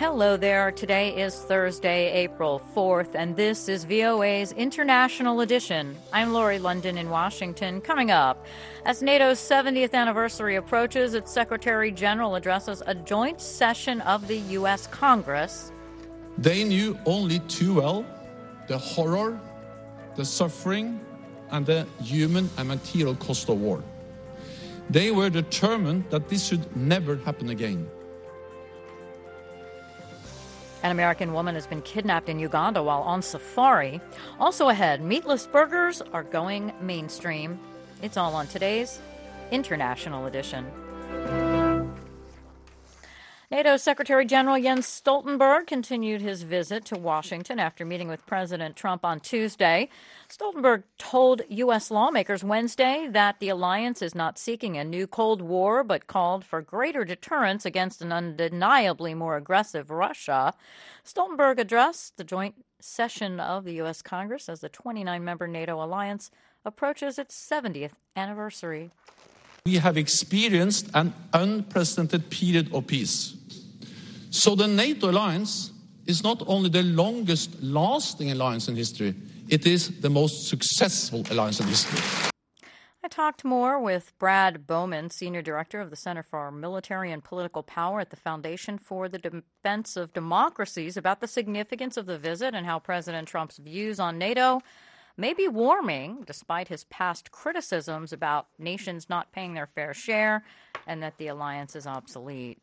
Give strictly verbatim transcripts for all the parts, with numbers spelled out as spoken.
Hello there. Today is Thursday, April fourth, and this is V O A's International Edition. I'm Lori London in Washington. Coming up, as NATO's seventieth anniversary approaches, its Secretary General addresses a joint session of the U S Congress. They knew only too well the horror, the suffering, and the human and material cost of war. They were determined that this should never happen again. An American woman has been kidnapped in Uganda while on safari. Also ahead, meatless burgers are going mainstream. It's all on today's International Edition. NATO Secretary General Jens Stoltenberg continued his visit to Washington after meeting with President Trump on Tuesday. Stoltenberg told U S lawmakers Wednesday that the alliance is not seeking a new Cold War, but called for greater deterrence against an undeniably more aggressive Russia. Stoltenberg addressed the joint session of the U S Congress as the twenty-nine member NATO alliance approaches its seventieth anniversary. We have experienced an unprecedented period of peace. So the NATO alliance is not only the longest lasting alliance in history, it is the most successful alliance in history. I talked more with Brad Bowman, Senior Director of the Center for Military and Political Power at the Foundation for the Defense of Democracies, about the significance of the visit and how President Trump's views on NATO may be warming despite his past criticisms about nations not paying their fair share and that the alliance is obsolete.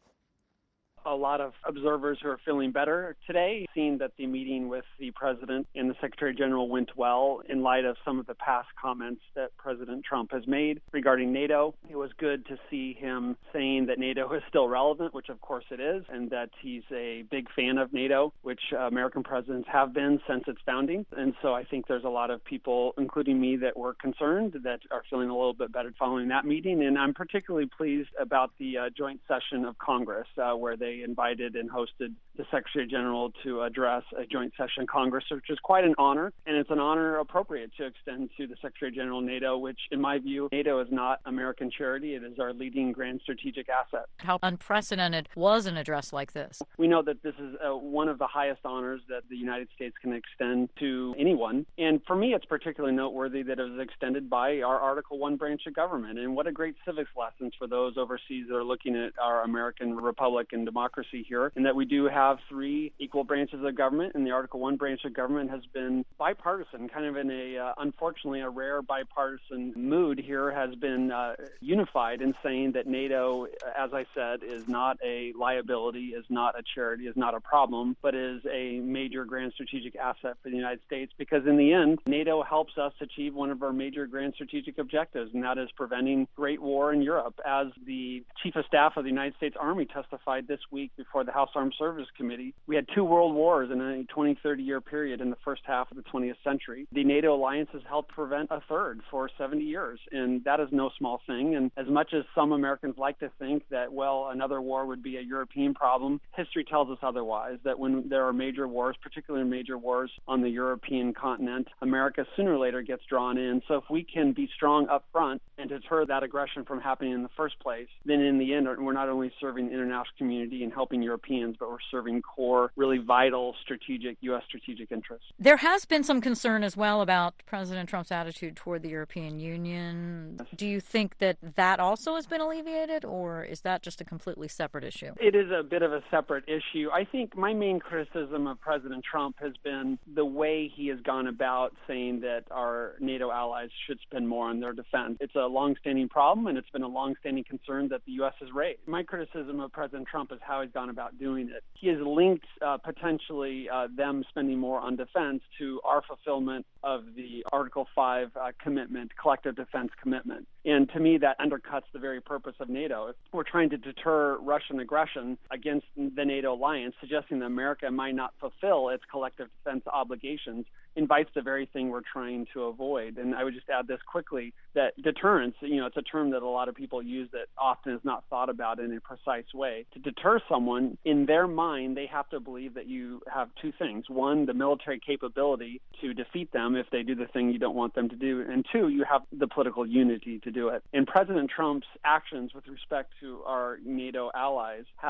A lot of observers who are feeling better today, seeing that the meeting with the president and the Secretary General went well in light of some of the past comments that President Trump has made regarding NATO. It was good to see him saying that NATO is still relevant, which of course it is, and that he's a big fan of NATO, which uh, American presidents have been since its founding. And so I think there's a lot of people, including me, that were concerned, that are feeling a little bit better following that meeting. And I'm particularly pleased about the uh, joint session of Congress, uh, where they invited and hosted the Secretary General to address a joint session of Congress, which is quite an honor, and it's an honor appropriate to extend to the Secretary General of NATO, which, in my view, NATO is not American charity. It is our leading grand strategic asset. How unprecedented was an address like this? We know that this is uh, one of the highest honors that the United States can extend to anyone, and for me, it's particularly noteworthy that it was extended by our Article One branch of government, and what a great civics lessons for those overseas that are looking at our American republic and democracy here, and that we do have three equal branches of government, and the Article One branch of government has been bipartisan, kind of in a, uh, unfortunately, a rare bipartisan mood here, has been uh, unified in saying that NATO, as I said, is not a liability, is not a charity, is not a problem, but is a major grand strategic asset for the United States, because in the end, NATO helps us achieve one of our major grand strategic objectives, and that is preventing great war in Europe. As the Chief of Staff of the United States Army testified this week before the House Armed Services Committee, we had two world wars in a twenty, thirty year period in the first half of the twentieth century. The NATO alliance has helped prevent a third for seventy years, and that is no small thing. And as much as some Americans like to think that, well, another war would be a European problem, history tells us otherwise, that when there are major wars, particularly major wars on the European continent, America sooner or later gets drawn in. So if we can be strong up front and deter that aggression from happening in the first place, then in the end, we're not only serving the international community and helping Europeans, but we're serving core, really vital, strategic, U S strategic interests. There has been some concern as well about President Trump's attitude toward the European Union. Yes. Do you think that that also has been alleviated, or is that just a completely separate issue? It is a bit of a separate issue. I think my main criticism of President Trump has been the way he has gone about saying that our NATO allies should spend more on their defense. It's a longstanding problem, and it's been a longstanding concern that the U S has raised. My criticism of President Trump is how he's gone about doing it. He has linked uh, potentially uh, them spending more on defense to our fulfillment of the Article five uh, commitment, collective defense commitment. And to me, that undercuts the very purpose of NATO. If we're trying to deter Russian aggression against the NATO alliance, suggesting that America might not fulfill its collective defense obligations invites the very thing we're trying to avoid. And I would just add this quickly, that deterrence, you know, it's a term that a lot of people use that often is not thought about in a precise way. To deter someone, in their mind, they have to believe that you have two things. One, the military capability to defeat them if they do the thing you don't want them to do. And two, you have the political unity to do it. And President Trump's actions with respect to our NATO allies has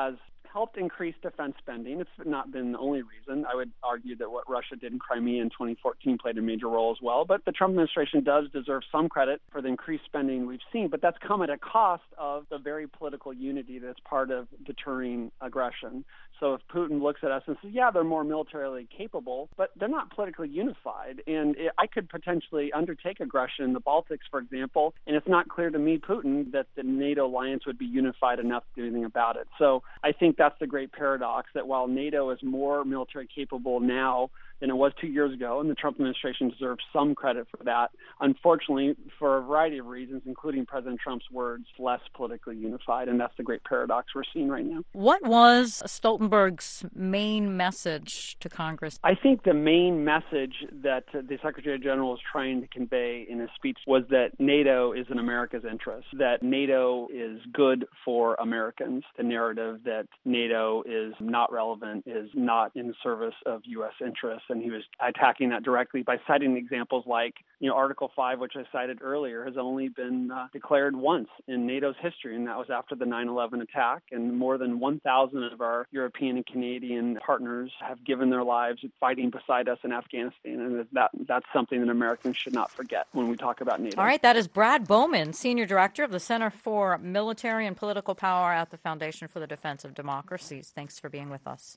helped increase defense spending. It's not been the only reason. I would argue that what Russia did in Crimea in twenty fourteen played a major role as well. But the Trump administration does deserve some credit for the increased spending we've seen. But that's come at a cost of the very political unity that's part of deterring aggression. So if Putin looks at us and says, yeah, they're more militarily capable, but they're not politically unified. And it, I could potentially undertake aggression in the Baltics, for example, and it's not clear to me, Putin, that the NATO alliance would be unified enough to do anything about it. So I think that's the great paradox, that while NATO is more military capable now than it was two years ago, and the Trump administration deserves some credit for that, unfortunately, for a variety of reasons, including President Trump's words, less politically unified, and that's the great paradox we're seeing right now. What was Stoltenberg's main message to Congress? I think the main message that the Secretary General was trying to convey in his speech was that NATO is in America's interest, that NATO is good for Americans. The narrative that NATO is not relevant is not in service of U S interests. And he was attacking that directly by citing examples like, you know, Article five, which I cited earlier, has only been uh, declared once in NATO's history, and that was after the nine eleven attack. And more than one thousand of our European and Canadian partners have given their lives fighting beside us in Afghanistan, and that that's something that Americans should not forget when we talk about NATO. All right, that is Brad Bowman, Senior Director of the Center for Military and Political Power at the Foundation for the Defense of Democracies. Thanks for being with us.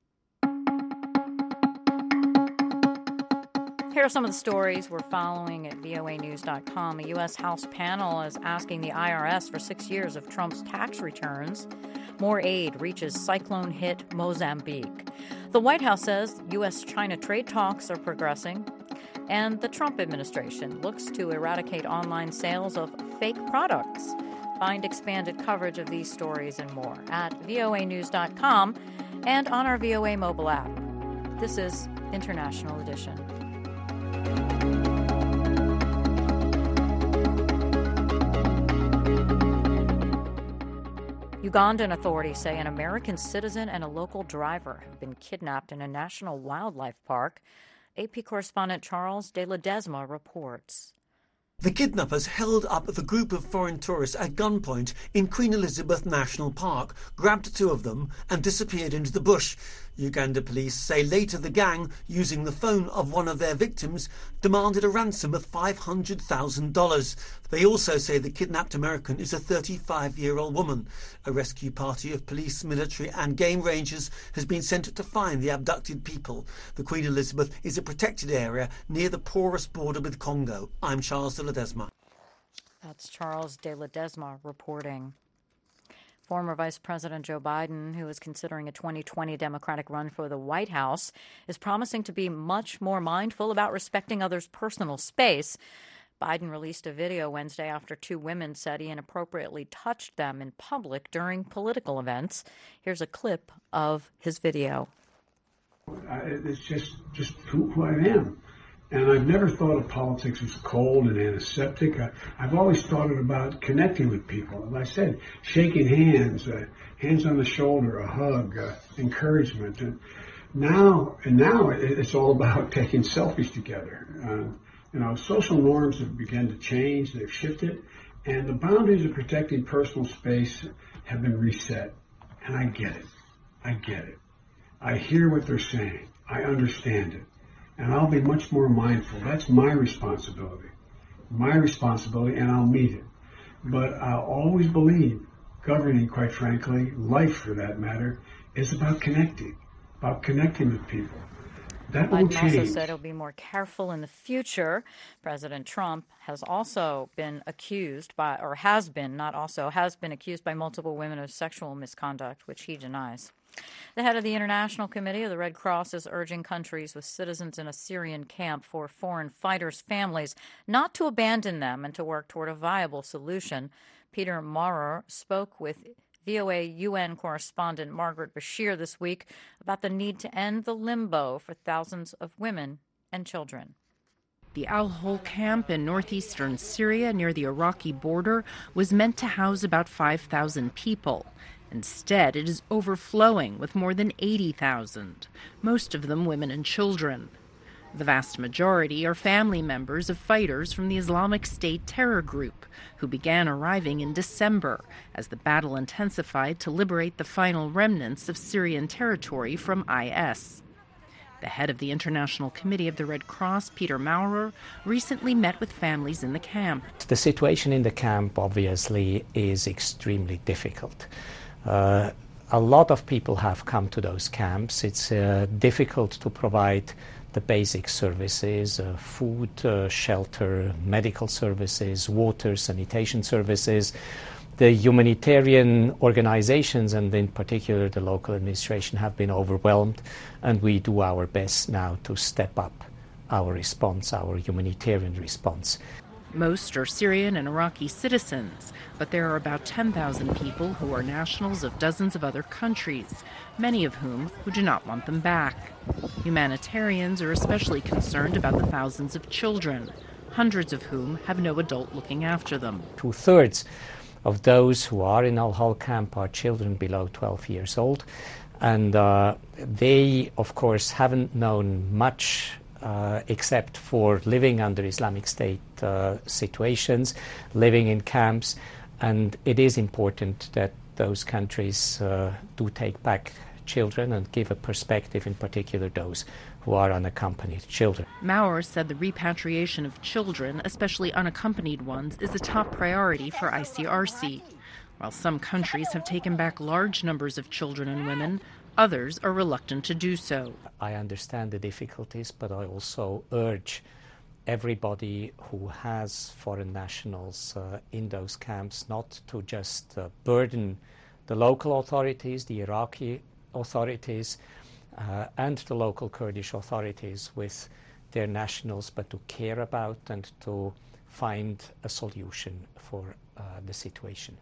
Here are some of the stories we're following at V O A news dot com. A U S House panel is asking the I R S for six years of Trump's tax returns. More aid reaches cyclone-hit Mozambique. The White House says U S China trade talks are progressing. And the Trump administration looks to eradicate online sales of fake products. Find expanded coverage of these stories and more at V O A news dot com and on our V O A mobile app. This is International Edition. Ugandan authorities say an American citizen and a local driver have been kidnapped in a national wildlife park. A P correspondent Charles de Ledesma reports. The kidnappers held up the group of foreign tourists at gunpoint in Queen Elizabeth National Park, grabbed two of them and disappeared into the bush. Uganda police say later the gang, using the phone of one of their victims, demanded a ransom of five hundred thousand dollars. They also say the kidnapped American is a thirty-five-year-old woman. A rescue party of police, military and game rangers has been sent to find the abducted people. The Queen Elizabeth is a protected area near the porous border with Congo. I'm Charles de Ledesma. That's Charles de Ledesma reporting. Former Vice President Joe Biden, who is considering a twenty twenty Democratic run for the White House, is promising to be much more mindful about respecting others' personal space. Biden released a video Wednesday after two women said he inappropriately touched them in public during political events. Here's a clip of his video. It's just, just who, who I am. And I've never thought of politics as cold and antiseptic. I, I've always thought it about connecting with people. As I said, shaking hands, uh, hands on the shoulder, a hug, uh, encouragement. And now, and now it, it's all about taking selfies together. Uh, you know, social norms have begun to change. They've shifted, and the boundaries of protecting personal space have been reset. And I get it. I get it. I hear what they're saying. I understand it. And I'll be much more mindful. That's my responsibility. My responsibility, and I'll meet it. But I'll always believe governing, quite frankly, life for that matter, is about connecting, about connecting with people. That won't change. Biden also said he'll be more careful in the future. President Trump has also been accused by, or has been, not also, has been accused by multiple women of sexual misconduct, which he denies. The head of the International Committee of the Red Cross is urging countries with citizens in a Syrian camp for foreign fighters' families not to abandon them and to work toward a viable solution. Peter Maurer spoke with V O A U N correspondent Margaret Bashir this week about the need to end the limbo for thousands of women and children. The Al-Hol camp in northeastern Syria near the Iraqi border was meant to house about five thousand people. Instead, it is overflowing with more than eighty thousand, most of them women and children. The vast majority are family members of fighters from the Islamic State terror group, who began arriving in December as the battle intensified to liberate the final remnants of Syrian territory from I S. The head of the International Committee of the Red Cross, Peter Maurer, recently met with families in the camp. The situation in the camp, obviously, is extremely difficult. Uh, a lot of people have come to those camps. It's uh, difficult to provide the basic services, uh, food, uh, shelter, medical services, water, sanitation services. The humanitarian organizations, and in particular the local administration, have been overwhelmed, and we do our best now to step up our response, our humanitarian response. Most are Syrian and Iraqi citizens, but there are about ten thousand people who are nationals of dozens of other countries, many of whom who do not want them back. Humanitarians are especially concerned about the thousands of children, hundreds of whom have no adult looking after them. Two-thirds of those who are in Al-Hol camp are children below twelve years old, and uh, they, of course, haven't known much Uh, except for living under Islamic State uh, situations, living in camps, and it is important that those countries uh, do take back children and give a perspective, in particular those who are unaccompanied children. Maurer said the repatriation of children, especially unaccompanied ones, is a top priority for I C R C. While some countries have taken back large numbers of children and women, others are reluctant to do so. I understand the difficulties, but I also urge everybody who has foreign nationals uh, in those camps not to just uh, burden the local authorities, the Iraqi authorities, uh, and the local Kurdish authorities with their nationals, but to care about and to find a solution for uh, the situation.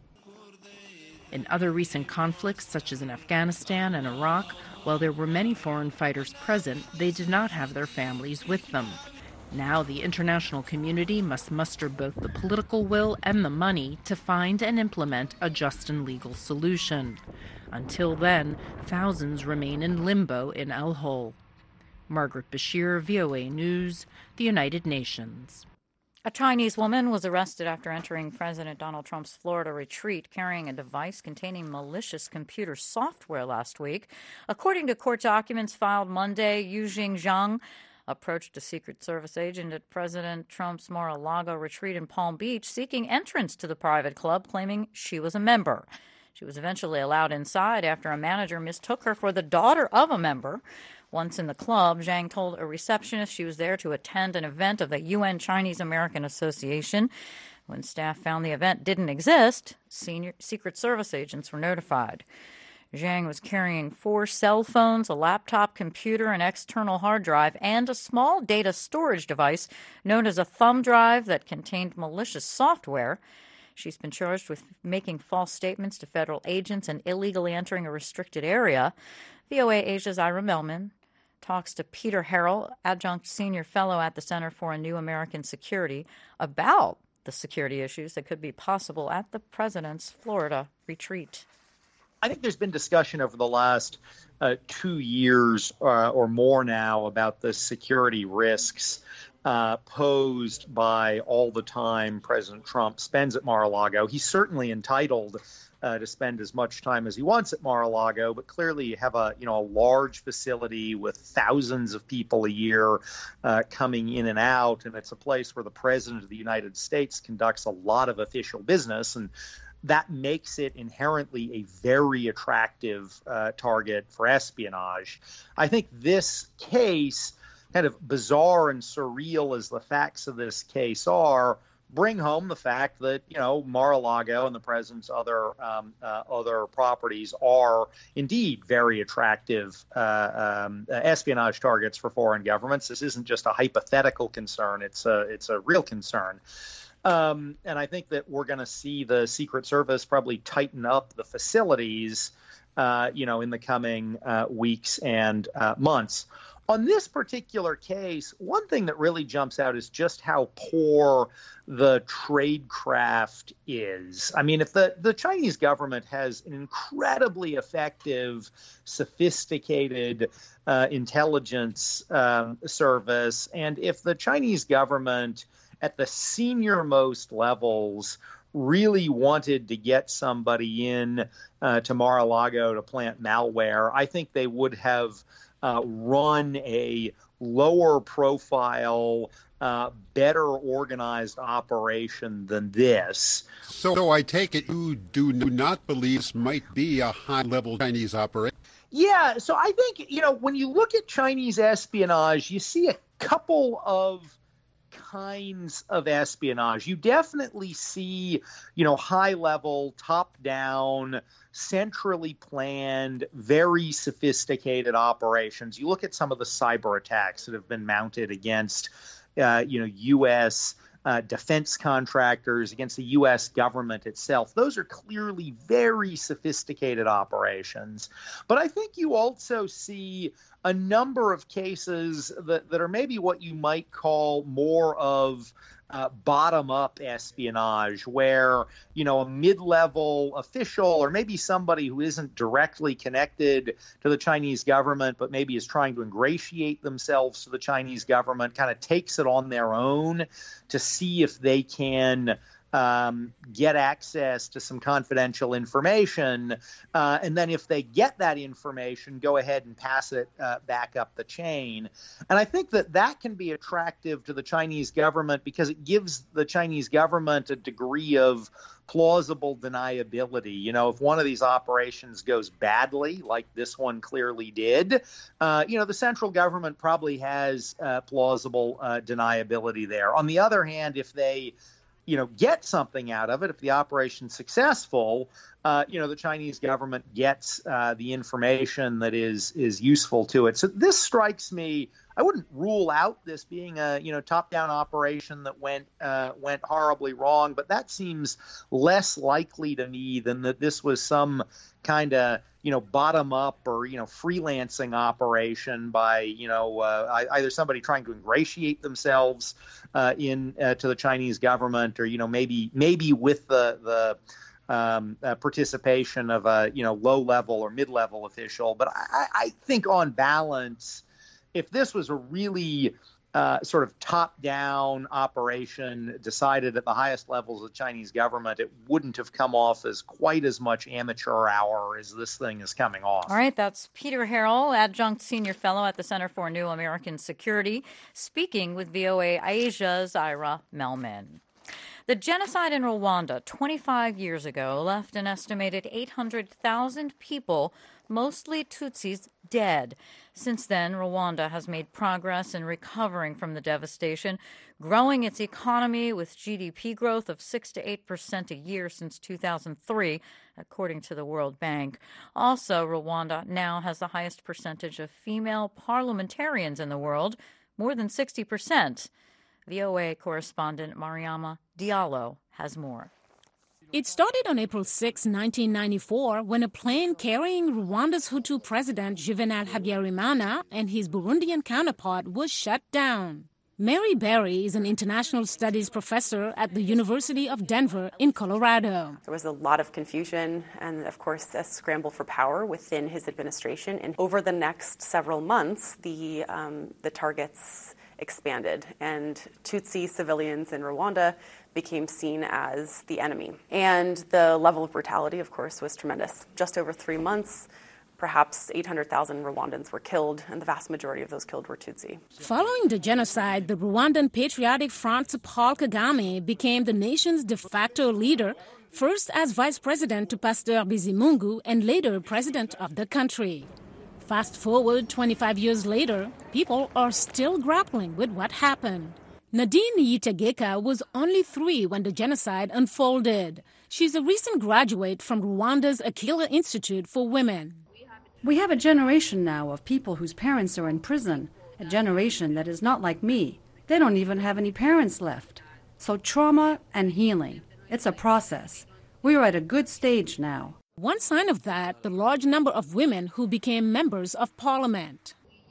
In other recent conflicts, such as in Afghanistan and Iraq, while there were many foreign fighters present, they did not have their families with them. Now the international community must muster both the political will and the money to find and implement a just and legal solution. Until then, thousands remain in limbo in Al-Hol. Margaret Bashir, V O A News, the United Nations. A Chinese woman was arrested after entering President Donald Trump's Florida retreat carrying a device containing malicious computer software last week. According to court documents filed Monday, Yujing Zhang approached a Secret Service agent at President Trump's Mar-a-Lago retreat in Palm Beach seeking entrance to the private club, claiming she was a member. She was eventually allowed inside after a manager mistook her for the daughter of a member. Once in the club, Zhang told a receptionist she was there to attend an event of the U N Chinese American Association. When staff found the event didn't exist, senior Secret Service agents were notified. Zhang was carrying four cell phones, a laptop computer, an external hard drive, and a small data storage device known as a thumb drive that contained malicious software. She's been charged with making false statements to federal agents and illegally entering a restricted area. V O A Asia's Ira Melman talks to Peter Harrell, adjunct senior fellow at the Center for a New American Security, about the security issues that could be possible at the president's Florida retreat. I think there's been discussion over the last uh, two years uh, or more now about the security risks uh, posed by all the time President Trump spends at Mar-a-Lago. He's certainly entitled Uh, to spend as much time as he wants at Mar-a-Lago, but clearly you have a you know a large facility with thousands of people a year uh, coming in and out, and it's a place where the President of the United States conducts a lot of official business, and that makes it inherently a very attractive uh, target for espionage. I think this case, kind of bizarre and surreal as the facts of this case are, bring home the fact that, you know, Mar-a-Lago and the president's other um, uh, other properties are indeed very attractive uh, um, espionage targets for foreign governments. This isn't just a hypothetical concern. It's a, it's a real concern. Um, and I think that we're going to see the Secret Service probably tighten up the facilities, uh, you know, in the coming uh, weeks and uh, months. on this particular case, one thing that really jumps out is just how poor the tradecraft is. I mean, if the, the Chinese government has an incredibly effective, sophisticated uh, intelligence um, service, and if the Chinese government at the senior-most levels really wanted to get somebody in uh, to Mar-a-Lago to plant malware, I think they would have uh, run a lower profile, uh, better organized operation than this. So, so I take it you do not believe this might be a high-level Chinese operation? Yeah, so I think, you know, when you look at Chinese espionage, you see a couple of kinds of espionage. You definitely see, you know, high level, top down, centrally planned, very sophisticated operations. You look at some of the cyber attacks that have been mounted against, uh, you know, U S Uh, defense contractors, against the U S government itself. Those are clearly very sophisticated operations. But I think you also see a number of cases that, that are maybe what you might call more of uh, bottom-up espionage, where, you know, a mid-level official or maybe somebody who isn't directly connected to the Chinese government but maybe is trying to ingratiate themselves to the Chinese government kind of takes it on their own to see if they can um, get access to some confidential information. Uh, and then if they get that information, go ahead and pass it uh, back up the chain. And I think that that can be attractive to the Chinese government because it gives the Chinese government a degree of plausible deniability. You know, if one of these operations goes badly, like this one clearly did, uh, you know, the central government probably has uh, plausible uh, deniability there. On the other hand, if they, you know, get something out of it, if the operation's successful, uh, you know, the Chinese government gets uh, the information that is is useful to it. So this strikes me. I wouldn't rule out this being a, you know, top-down operation that went uh, went horribly wrong, but that seems less likely to me than that this was some kind of, you know, bottom-up or, you know, freelancing operation by, you know, uh, either somebody trying to ingratiate themselves uh, in uh, to the Chinese government, or, you know, maybe maybe with the the Um, uh, participation of a, you know, low-level or mid-level official. But I, I think on balance, if this was a really uh, sort of top-down operation decided at the highest levels of the Chinese government, it wouldn't have come off as quite as much amateur hour as this thing is coming off. All right, that's Peter Harrell, adjunct senior fellow at the Center for New American Security, speaking with V O A Asia's Ira Melman. The genocide in Rwanda twenty-five years ago left an estimated eight hundred thousand people, mostly Tutsis, dead. Since then, Rwanda has made progress in recovering from the devastation, growing its economy with G D P growth of six to eight percent a year since two thousand three, according to the World Bank. Also, Rwanda now has the highest percentage of female parliamentarians in the world, more than sixty percent. V O A correspondent Mariama Diallo has more. It started on April sixth, nineteen ninety-four, when a plane carrying Rwanda's Hutu president Juvenal Habyarimana and his Burundian counterpart was shut down. Mary Berry is an international studies professor at the University of Denver in Colorado. There was a lot of confusion and, of course, a scramble for power within his administration. And over the next several months, the um, the targets expanded, and Tutsi civilians in Rwanda became seen as the enemy. And the level of brutality, of course, was tremendous. Just over three months, perhaps eight hundred thousand Rwandans were killed, and the vast majority of those killed were Tutsi. Following the genocide, the Rwandan Patriotic Front Paul Kagame became the nation's de facto leader, first as vice president to Pasteur Bizimungu and later president of the country. Fast forward twenty-five years later, people are still grappling with what happened. Nadine Yitegeka was only three when the genocide unfolded. She's a recent graduate from Rwanda's Akila Institute for Women. We have a generation now of people whose parents are in prison, a generation that is not like me. They don't even have any parents left. So trauma and healing, it's a process. We are at a good stage now. One sign of that, the large number of women who became members of parliament.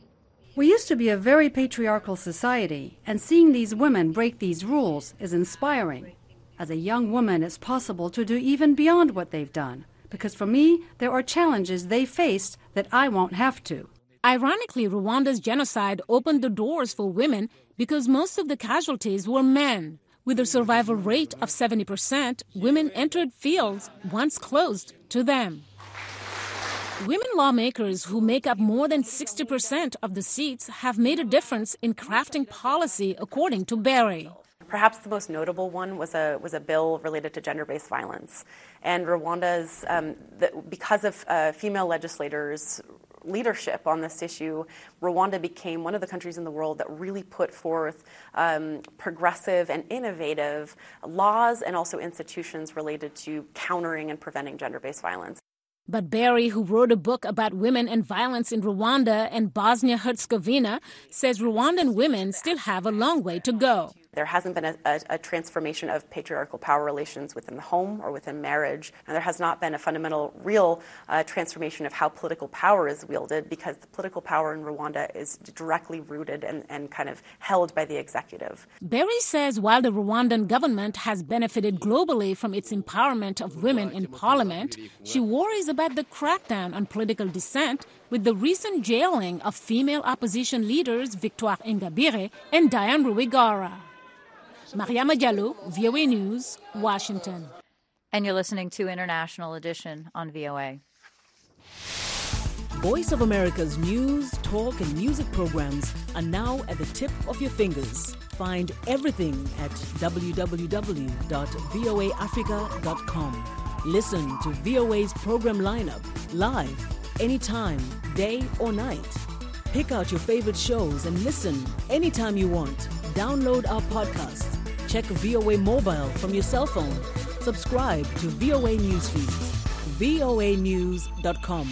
We used to be a very patriarchal society, and seeing these women break these rules is inspiring. As a young woman, it's possible to do even beyond what they've done, because for me, there are challenges they faced that I won't have to. Ironically, Rwanda's genocide opened the doors for women because most of the casualties were men. With a survival rate of seventy percent, women entered fields once closed to them. Women lawmakers who make up more than sixty percent of the seats have made a difference in crafting policy, according to Barry. Perhaps the most notable one was a was a bill related to gender-based violence. And Rwanda's, um, the, because of uh, female legislators' leadership on this issue, Rwanda became one of the countries in the world that really put forth um, progressive and innovative laws and also institutions related to countering and preventing gender-based violence. But Barry, who wrote a book about women and violence in Rwanda and Bosnia-Herzegovina, says Rwandan women still have a long way to go. There hasn't been a, a, a transformation of patriarchal power relations within the home or within marriage, and there has not been a fundamental, real uh, transformation of how political power is wielded, because the political power in Rwanda is directly rooted and, and kind of held by the executive. Barry says while the Rwandan government has benefited globally from its empowerment of women in parliament, she worries about the crackdown on political dissent with the recent jailing of female opposition leaders Victoire Ingabire and Diane Rwigara. Mariama Diallo, V O A News, Washington. And you're listening to International Edition on V O A. Voice of America's news, talk, and music programs are now at the tip of your fingers. Find everything at w w w dot v o a africa dot com. Listen to V O A's program lineup live, anytime, day or night. Pick out your favorite shows and listen anytime you want. Download our podcast. Check V O A Mobile from your cell phone. Subscribe to V O A News Feeds. v o a news dot com.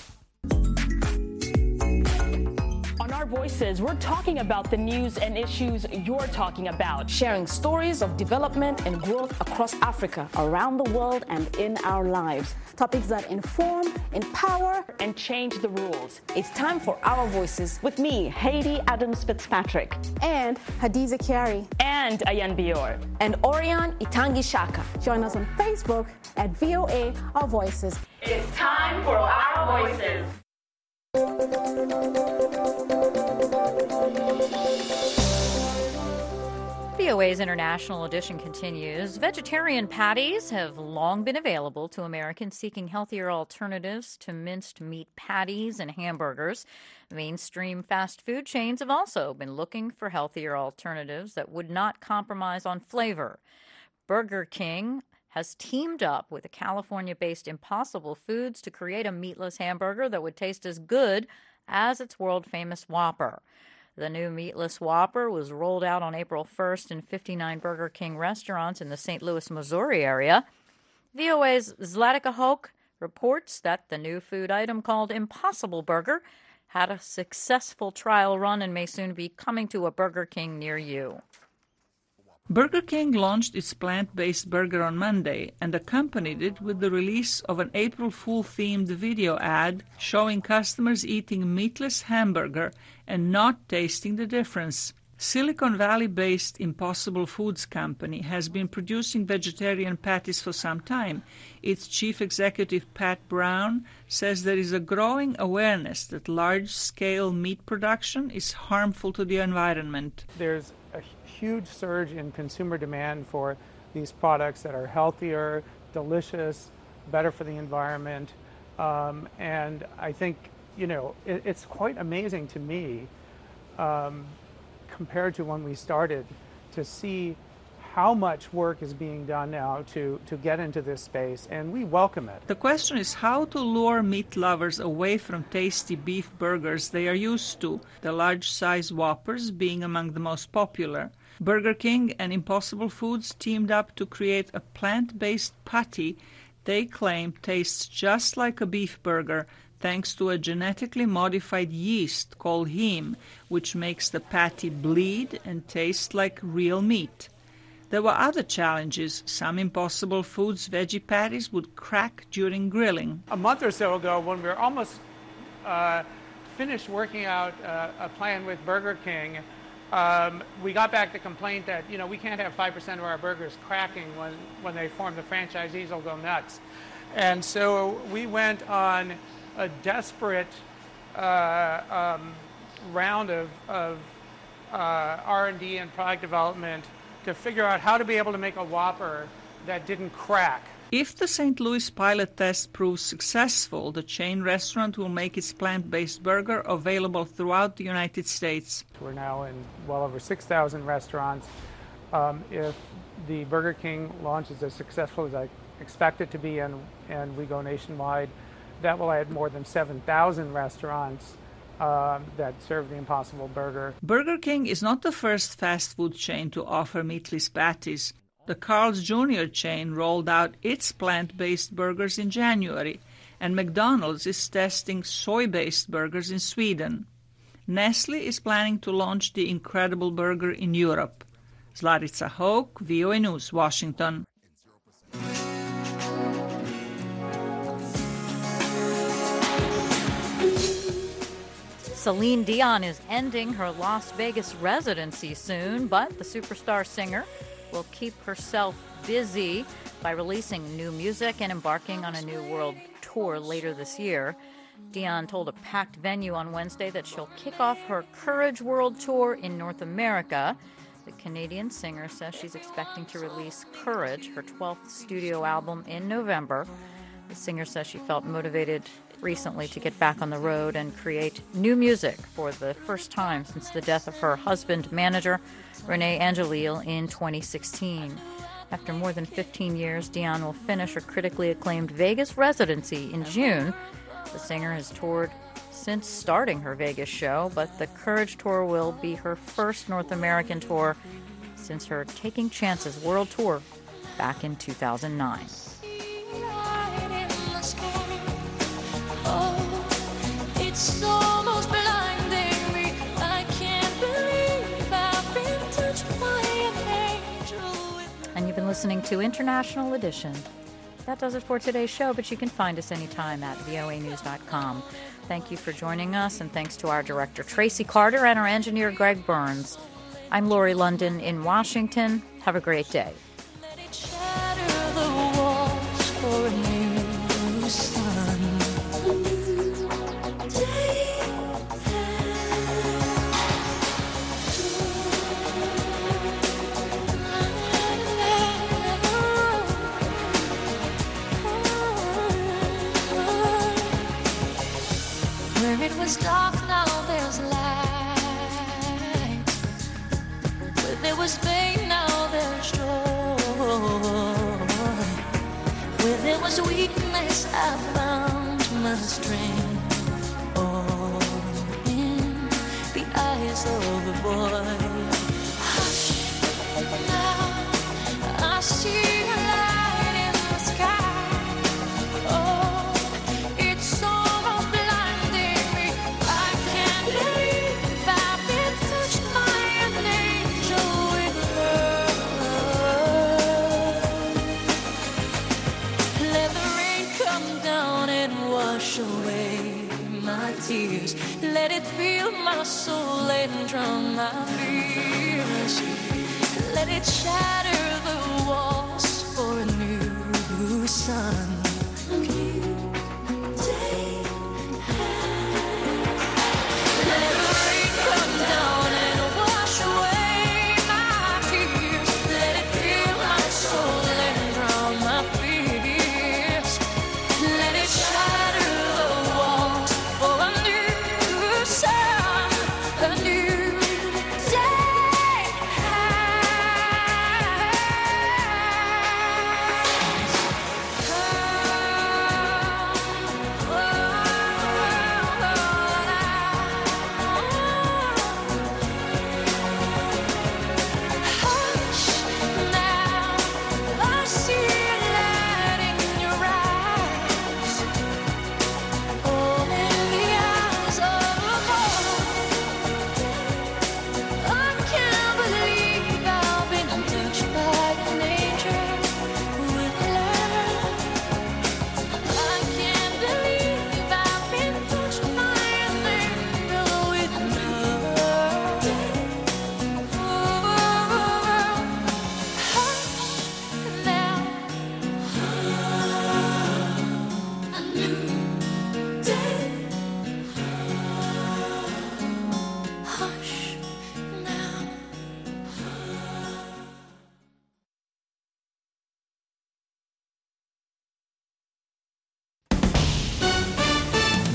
On Our Voices, we're talking about the news and issues you're talking about, sharing stories of development and growth across Africa, around the world, and in our lives. Topics that inform, empower, and change the rules. It's time for Our Voices with me, Haiti Adams Fitzpatrick, and Hadiza Kiari, and Ayan Bior, and Orion Itangi Shaka. Join us on Facebook at V O A Our Voices. It's time for Our Voices. V O A's International Edition continues. Vegetarian patties have long been available to Americans seeking healthier alternatives to minced meat patties and hamburgers. Mainstream fast food chains have also been looking for healthier alternatives that would not compromise on flavor. Burger King has teamed up with a California-based Impossible Foods to create a meatless hamburger that would taste as good as its world-famous Whopper. The new meatless Whopper was rolled out on April first in fifty-nine Burger King restaurants in the Saint Louis, Missouri area. V O A's Zlatica Hoke reports that the new food item called Impossible Burger had a successful trial run and may soon be coming to a Burger King near you. Burger King launched its plant-based burger on Monday and accompanied it with the release of an April Fool-themed video ad showing customers eating meatless hamburger and not tasting the difference. Silicon Valley-based Impossible Foods Company has been producing vegetarian patties for some time. Its chief executive, Pat Brown, says there is a growing awareness that large-scale meat production is harmful to the environment. There's a huge surge in consumer demand for these products that are healthier, delicious, better for the environment. Um, and I think, you know, it, it's quite amazing to me, um, compared to when we started, to see how much work is being done now to, to get into this space, and we welcome it. The question is how to lure meat lovers away from tasty beef burgers they are used to, the large-size Whoppers being among the most popular. Burger King and Impossible Foods teamed up to create a plant-based patty they claim tastes just like a beef burger, thanks to a genetically modified yeast called heme, which makes the patty bleed and taste like real meat. There were other challenges. Some Impossible Foods veggie patties would crack during grilling. A month or so ago, when we were almost uh, finished working out uh, a plan with Burger King, um, we got back the complaint that, you know, we can't have five percent of our burgers cracking when, when they form. The franchisees will go nuts. And so we went on a desperate uh, um, round of, of uh, R and D and product development to figure out how to be able to make a Whopper that didn't crack. If the Saint Louis pilot test proves successful, the chain restaurant will make its plant-based burger available throughout the United States. We're now in well over six thousand restaurants. Um, if the Burger King launch is as successful as I expect it to be and, and we go nationwide, that will add more than seven thousand restaurants um, that serve the Impossible Burger. Burger King is not the first fast food chain to offer meatless patties. The Carl's Junior chain rolled out its plant-based burgers in January, and McDonald's is testing soy-based burgers in Sweden. Nestle is planning to launch the Incredible Burger in Europe. Zlarica Hoke, V O A News, Washington. Celine Dion is ending her Las Vegas residency soon, but the superstar singer will keep herself busy by releasing new music and embarking on a new world tour later this year. Dion told a packed venue on Wednesday that she'll kick off her Courage World Tour in North America. The Canadian singer says she's expecting to release Courage, her twelfth studio album, in November. The singer says she felt motivated recently to get back on the road and create new music for the first time since the death of her husband, manager, Renee Angelil, in twenty sixteen. After more than fifteen years, Dion will finish her critically acclaimed Vegas residency in June. The singer has toured since starting her Vegas show, but the Courage Tour will be her first North American tour since her Taking Chances World Tour back in two thousand nine. Oh, it's almost blinding me. I can't believe I've been touched by an angel. And you've been listening to International Edition. That does it for today's show, but you can find us anytime at V O A news dot com. Thank you for joining us, and thanks to our director, Tracy Carter, and our engineer, Greg Burns. I'm Lori London in Washington. Have a great day. Let it shatter the walls for a new sun. A new day. Where it was dark, now there's light. Where there was pain, now there's joy. Where there was weakness, I found my strength. Oh, in the eyes of a boy. Hush, now I see a light in the sky. Oh, it's almost blinding me. I can't believe I've been touched by an angel with love. Let the rain come down and wash away my tears. Let it fill my soul and drown my fears. Let it shatter the walls for a new sun. A new day. Let the rain come down and wash away my tears. Let it fill my soul and drown my fears. Let it shatter the walls for a new sun, a new day. Come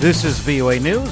This is V O A News.